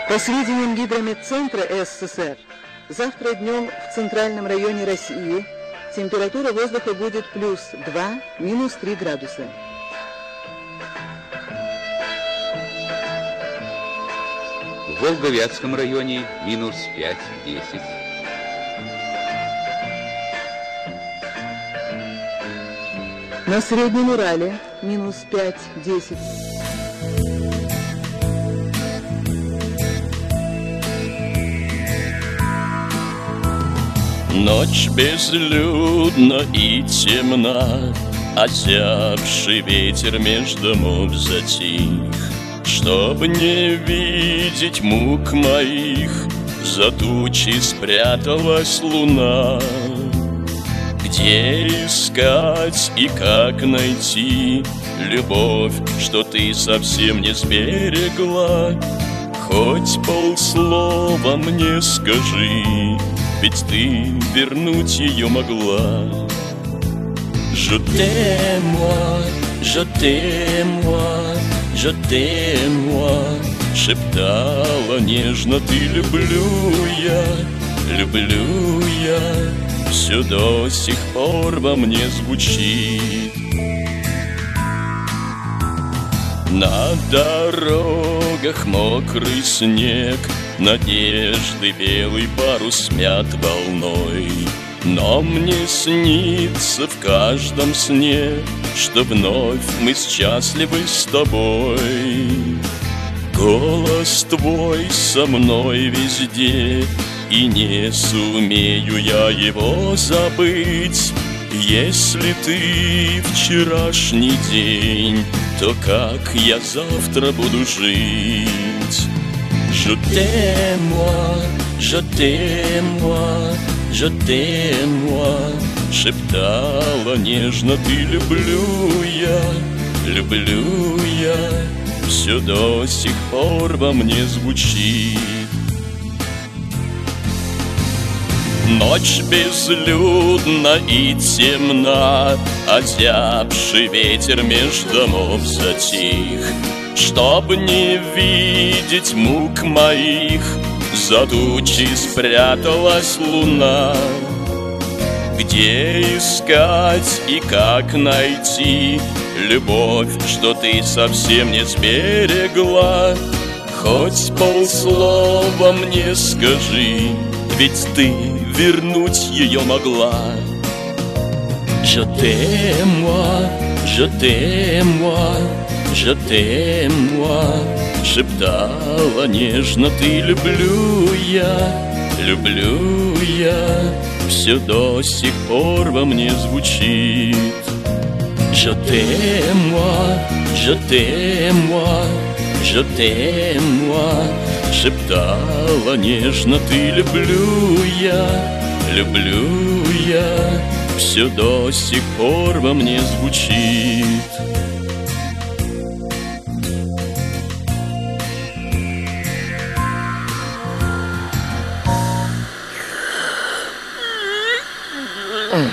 По сведениям Гидрометцентра СССР, завтра днем в центральном районе России температура воздуха будет плюс 2, минус 3 градуса. В Волговятском районе минус 5-10. На Среднем Урале минус 5-10. Ночь безлюдна и темна, озябший ветер меж домов затих. Чтоб не видеть мук моих, за тучи спряталась луна. Где искать и как найти любовь, что ты совсем не сберегла? Хоть полслова мне скажи, ведь ты вернуть ее могла. Je t'aime moi, je t'aime moi, je t'aime moi, шептала нежно ты, люблю я, все до сих пор во мне звучит. На дорогах мокрый снег, надежды белый парус смят волной. Но мне снится в каждом сне, что вновь мы счастливы с тобой. Голос твой со мной везде, и не сумею я его забыть. Если ты вчерашний день, то как я завтра буду жить? Je t'aime moi, je t'aime moi, je t'aime moi, шептала нежно ты, люблю я, все до сих пор во мне звучит. Ночь безлюдна и темна, озябший ветер меж домов затих. Чтоб не видеть мук моих, за тучи спряталась луна. Где искать и как найти любовь, что ты совсем не сберегла? Хоть полслова мне скажи, ведь ты вернуть ее могла. Je t'aime moi, je t'aime moi, je t'aime moi, шептала нежно ты, люблю я, все до сих пор во мне звучит. Je t'aime moi, je t'aime moi, je t'aime moi, шептала нежно ты, люблю я, все до сих пор во мне звучит.